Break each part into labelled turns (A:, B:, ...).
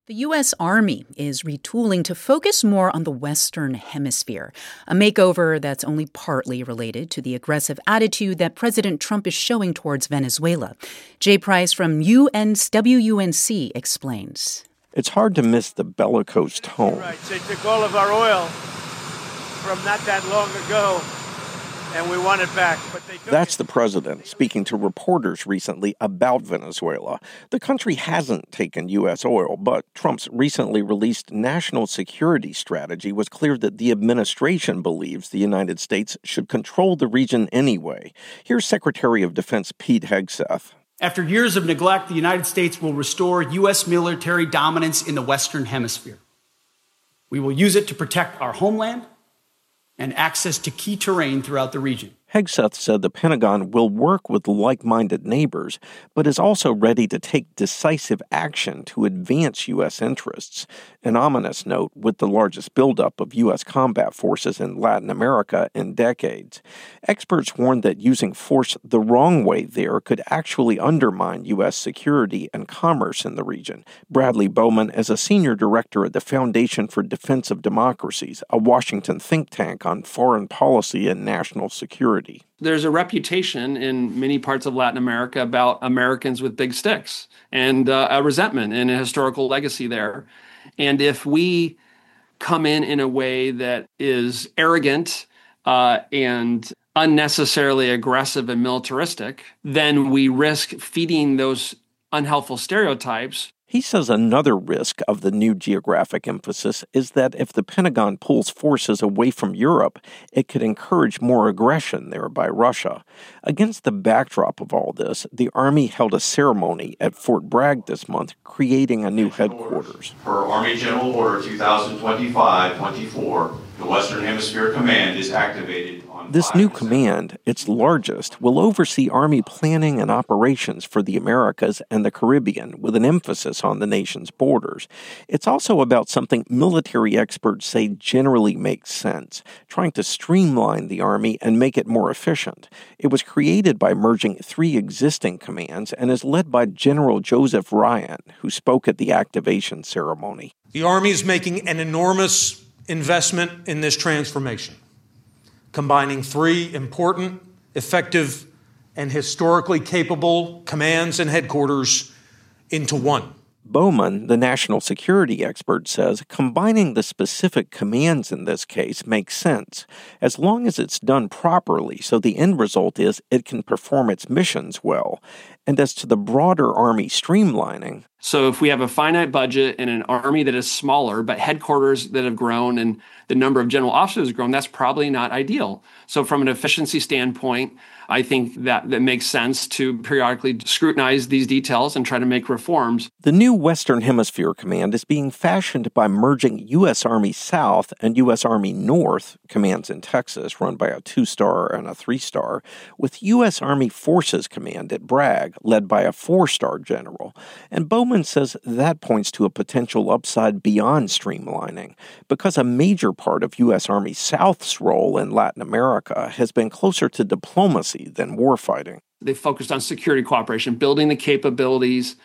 A: The U.S. Army is retooling to focus more on the Western Hemisphere, a makeover that's only partly related to the aggressive attitude that President Trump is showing towards Venezuela. Jay Price from WUNC explains.
B: It's hard to miss the bellicose tone.
C: Right. They took all of our oil from not that long ago, and we want it back.
B: That's the president speaking to reporters recently about Venezuela. The country hasn't taken U.S. oil, but Trump's recently released national security strategy was clear that the administration believes the United States should control the region anyway. Here's Secretary of Defense Pete Hegseth.
D: After years of neglect, the United States will restore U.S. military dominance in the Western Hemisphere. We will use it to protect our homeland and access to key terrain throughout the region.
B: Hegseth said the Pentagon will work with like-minded neighbors, but is also ready to take decisive action to advance U.S. interests. An ominous note with the largest buildup of U.S. combat forces in Latin America in decades. Experts warned that using force the wrong way there could actually undermine U.S. security and commerce in the region. Bradley Bowman is a senior director at the Foundation for Defense of Democracies, a Washington think tank on foreign policy and national security.
E: There's a reputation in many parts of Latin America about Americans with big sticks and a resentment and a historical legacy there. And if we come in a way that is arrogant and unnecessarily aggressive and militaristic, then we risk feeding those unhelpful stereotypes.
B: He says another risk of the new geographic emphasis is that if the Pentagon pulls forces away from Europe, it could encourage more aggression there by Russia. Against the backdrop of all this, the Army held a ceremony at Fort Bragg this month, creating a new headquarters.
F: Per Army General Order 2025-24, the Western Hemisphere Command is activated.
B: This new command, its largest, will oversee Army planning and operations for the Americas and the Caribbean, with an emphasis on the nation's borders. It's also about something military experts say generally makes sense, trying to streamline the Army and make it more efficient. It was created by merging three existing commands and is led by General Joseph Ryan, who spoke at the activation ceremony.
G: The Army is making an enormous investment in this transformation, combining three important, effective, and historically capable commands and headquarters into one.
B: Bowman, the national security expert, says combining the specific commands in this case makes sense, as long as it's done properly so the end result is it can perform its missions well. And as to the broader Army streamlining...
E: So if we have a finite budget and an Army that is smaller, but headquarters that have grown and the number of general officers has grown, that's probably not ideal. So from an efficiency standpoint, I think that makes sense to periodically scrutinize these details and try to make reforms.
B: The new Western Hemisphere Command is being fashioned by merging U.S. Army South and U.S. Army North commands in Texas, run by a 2-star and a 3-star, with U.S. Army Forces Command at Bragg, led by a 4-star general. And Bowman says that points to a potential upside beyond streamlining, because a major part of U.S. Army South's role in Latin America has been closer to diplomacy than warfighting.
E: They focused on security cooperation, building the capabilities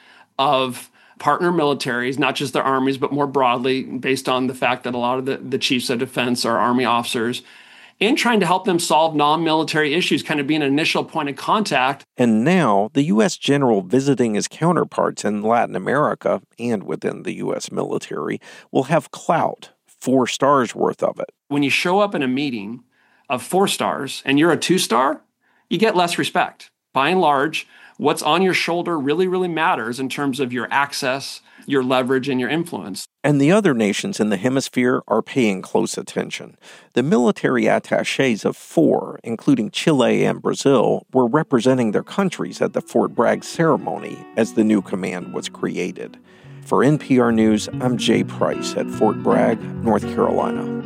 E: of partner militaries, not just their armies, but more broadly, based on the fact that a lot of the chiefs of defense are Army officers, and trying to help them solve non-military issues, kind of being an initial point of contact.
B: And now, the U.S. general visiting his counterparts in Latin America and within the U.S. military will have clout, 4 stars worth of it.
E: When you show up in a meeting of 4 stars and you're a 2-star, you get less respect. By and large, what's on your shoulder really, really matters in terms of your access, your leverage, and your influence.
B: And the other nations in the hemisphere are paying close attention. The military attachés of 4, including Chile and Brazil, were representing their countries at the Fort Bragg ceremony as the new command was created. For NPR News, I'm Jay Price at Fort Bragg, North Carolina.